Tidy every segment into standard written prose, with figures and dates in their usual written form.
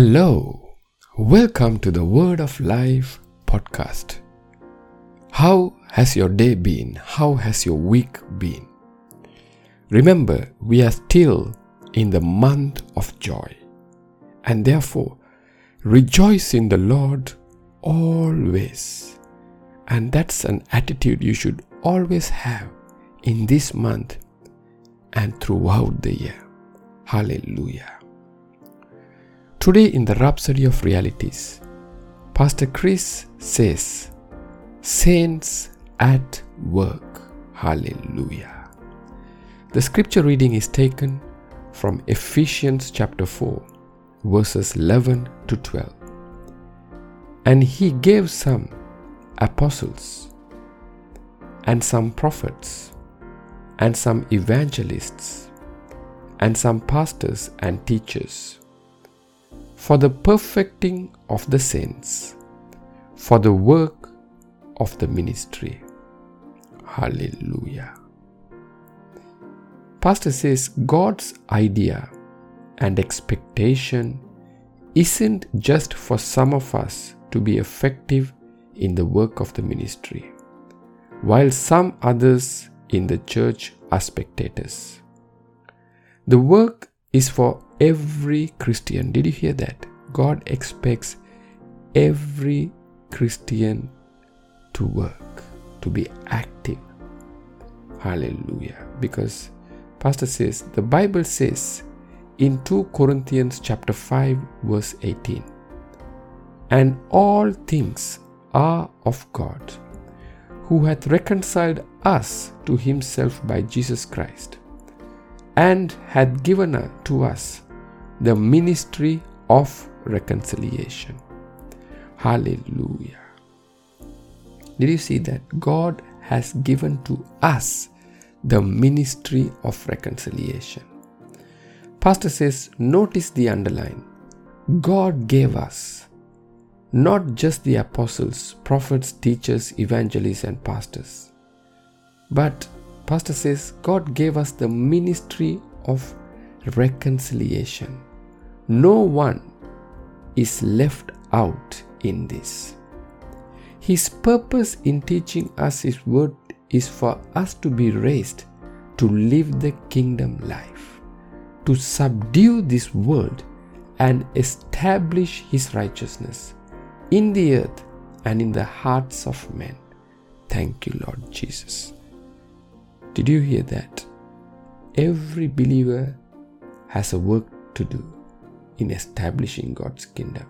Hello, welcome to the Word of Life podcast. How has your day been? How has your week been? Remember, we are still in the month of joy, and therefore rejoice in the Lord always. And that's an attitude you should always have in this month and throughout the year. Hallelujah. Today in the Rhapsody of Realities, Pastor Chris says, Saints at work. Hallelujah. The scripture reading is taken from Ephesians chapter 4, verses 11 to 12. And he gave some apostles, and some prophets, and some evangelists, and some pastors and teachers, for the perfecting of the saints, for the work of the ministry. Hallelujah. Pastor says God's idea and expectation isn't just for some of us to be effective in the work of the ministry, while some others in the church are spectators. The work is for every Christian. Did you hear that? God expects every Christian to work, to be active. Hallelujah. Because Pastor says, the Bible says in 2 Corinthians chapter 5 verse 18, and all things are of God, who hath reconciled us to himself by Jesus Christ, and hath given to us the ministry of reconciliation. Hallelujah. Did you see that? God has given to us the ministry of reconciliation. Pastor says, notice the underline. God gave us not just the apostles, prophets, teachers, evangelists, and pastors, but Pastor says God gave us the ministry of reconciliation. No one is left out in this. His purpose in teaching us His word is for us to be raised to live the kingdom life, to subdue this world and establish His righteousness in the earth and in the hearts of men. Thank you, Lord Jesus. Did you hear that? Every believer has a work to do in establishing God's kingdom.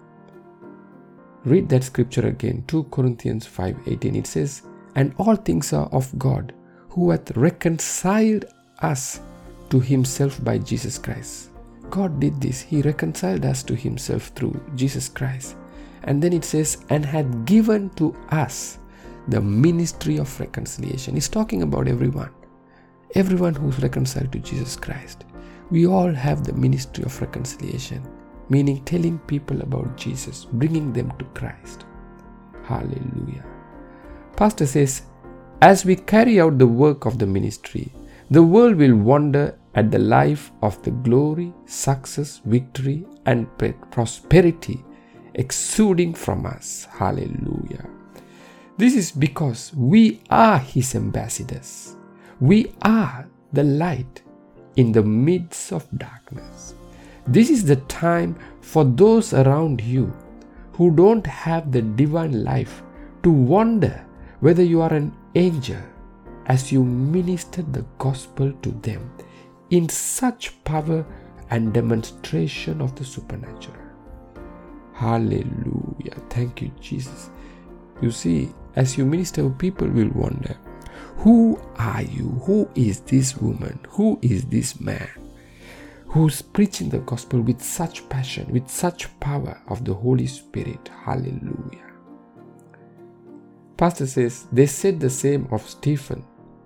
Read that scripture again, 2 Corinthians 5:18. It says, and all things are of God, who hath reconciled us to himself by Jesus Christ. God did this. He reconciled us to himself through Jesus Christ. And then it says, and hath given to us the ministry of reconciliation. It's talking about everyone who's reconciled to Jesus Christ. We all have the ministry of reconciliation, meaning telling people about Jesus, bringing them to Christ. Hallelujah. Pastor says, as we carry out the work of the ministry, the world will wonder at the life of the glory, success, victory, and prosperity exuding from us. Hallelujah. This is because we are His ambassadors. We are the light in the midst of darkness. This is the time for those around you who don't have the divine life to wonder whether you are an angel as you minister the gospel to them in such power and demonstration of the supernatural. Hallelujah. Thank you, Jesus. You see, as you minister, people will wonder, who are you? Who is this woman? Who is this man who's preaching the gospel with such passion, with such power of the Holy Spirit? Hallelujah. Pastor says they said the same of Stephen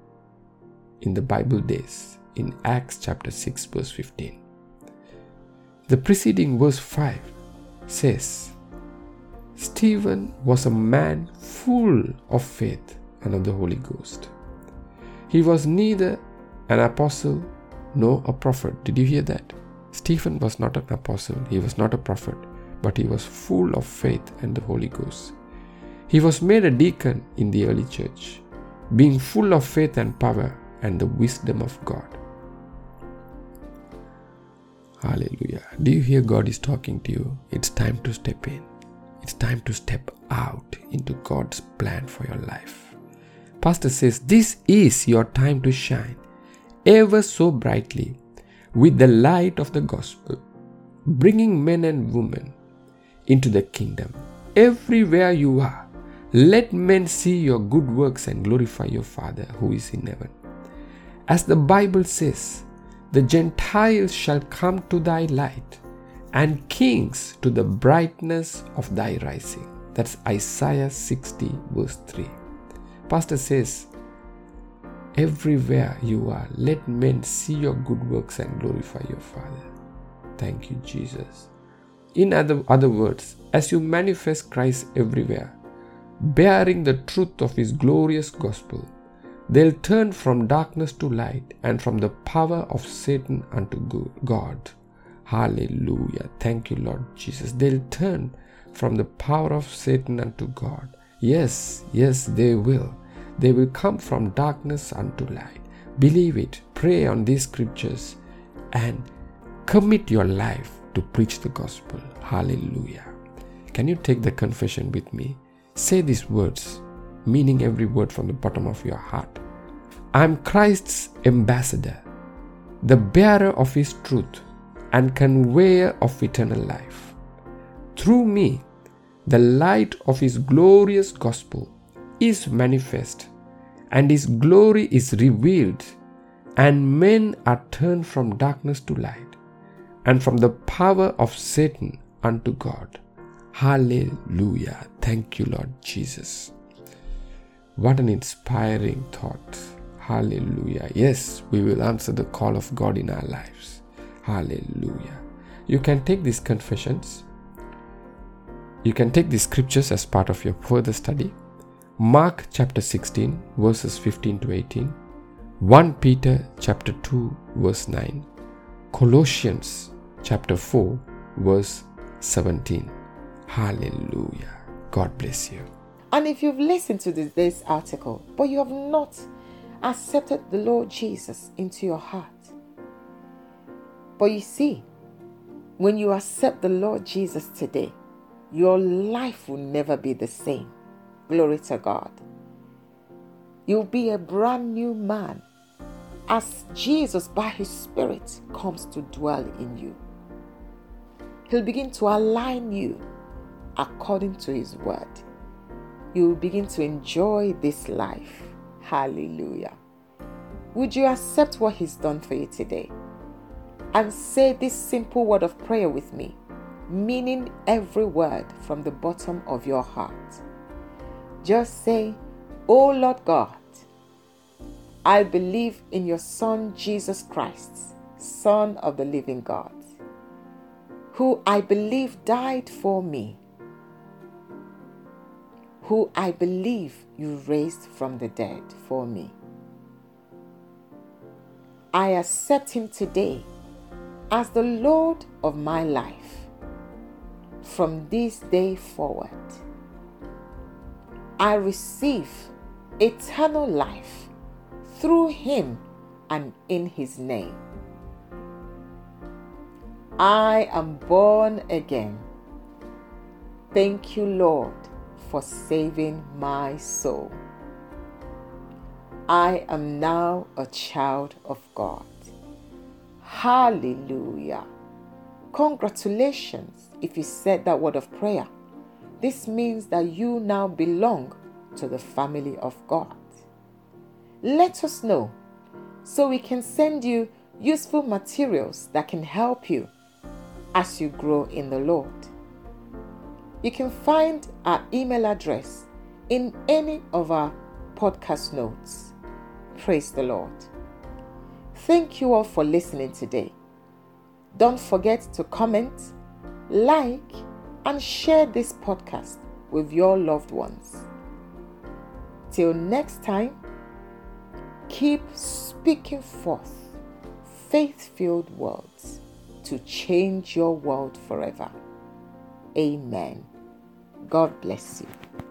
in the Bible days in Acts chapter 6 verse 15. The preceding verse 5 says, Stephen was a man full of faith and of the Holy Ghost. He was neither an apostle nor a prophet. Did you hear that? Stephen was not an apostle. He was not a prophet. but he was full of faith and the Holy Ghost. He was made a deacon in the early church, being full of faith and power and the wisdom of God. Hallelujah. Do you hear God is talking to you? It's time to step in. It's time to step out into God's plan for your life. Pastor says, this is your time to shine ever so brightly with the light of the gospel, bringing men and women into the kingdom. Everywhere you are, let men see your good works and glorify your Father who is in heaven. As the Bible says, the Gentiles shall come to thy light, and kings to the brightness of thy rising. That's Isaiah 60 verse 3. Pastor says, everywhere you are, let men see your good works and glorify your Father. Thank you, Jesus. In other words, as you manifest Christ everywhere, bearing the truth of His glorious gospel, they'll turn from darkness to light and from the power of Satan unto God. Hallelujah. Thank you, Lord Jesus. They'll turn from the power of Satan unto God. Yes, they will. They will come from darkness unto light. Believe it. Pray on these scriptures and commit your life to preach the gospel. Hallelujah. Can you take the confession with me? Say these words, meaning every word from the bottom of your heart. I'm Christ's ambassador, the bearer of His truth and conveyor of eternal life. Through me, the light of His glorious gospel is manifest, and His glory is revealed, and men are turned from darkness to light, and from the power of Satan unto God. Hallelujah. Thank you, Lord Jesus. What an inspiring thought. Hallelujah. Yes, we will answer the call of God in our lives. Hallelujah. You can take these confessions. You can take these scriptures as part of your further study. Mark chapter 16 verses 15 to 18. 1 Peter chapter 2 verse 9. Colossians chapter 4 verse 17. Hallelujah. God bless you. And if you've listened to this article, but you have not accepted the Lord Jesus into your heart, but you see, when you accept the Lord Jesus today, your life will never be the same. Glory to God. You'll be a brand new man as Jesus, by His Spirit, comes to dwell in you. He'll begin to align you according to His word. You will begin to enjoy this life. Hallelujah. Would you accept what He's done for you today? And say this simple word of prayer with me, meaning every word from the bottom of your heart. Just say, "Oh Lord God, I believe in your Son Jesus Christ, Son of the living God, who I believe died for me, who I believe you raised from the dead for me. I accept Him today as the Lord of my life. From this day forward, I receive eternal life through Him and in His name. I am born again. Thank you, Lord, for saving my soul. I am now a child of God." Hallelujah. Congratulations if you said that word of prayer. This means that you now belong to the family of God. Let us know so we can send you useful materials that can help you as you grow in the Lord. You can find our email address in any of our podcast notes. Praise the Lord. Thank you all for listening today. Don't forget to comment, like, and share this podcast with your loved ones. Till next time, keep speaking forth faith-filled words to change your world forever. Amen. God bless you.